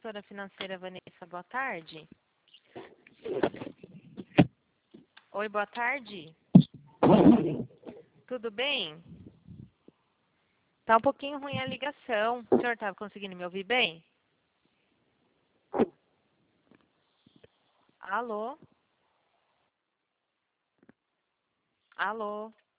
consultora financeira Vanessa, boa tarde. Oi, boa tarde. Tudo bem? Tá um pouquinho ruim a ligação. O senhor tá conseguindo me ouvir bem? Alô? Alô?